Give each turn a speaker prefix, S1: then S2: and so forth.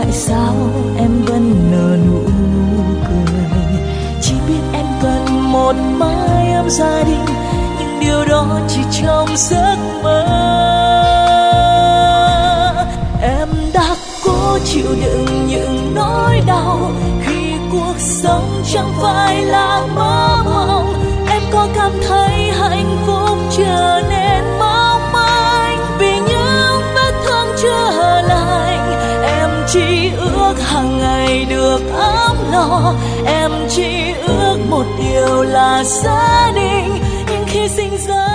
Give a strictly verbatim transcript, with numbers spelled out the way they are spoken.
S1: tại sao em vẫn nở nụ cười. Chỉ biết em cần một mái ấm gia đình, nhưng điều đó chỉ trong giấc mơ. Em đã cố chịu đựng những nỗi đau khi cuộc sống chẳng phải là mơ mộng. Em có cảm thấy hạnh phúc trở nên mong manh vì những vết thương chưa lành. Em chỉ ước hàng ngày được ấm no, em chỉ ước một điều là gia đình. Nhưng khi sinh ra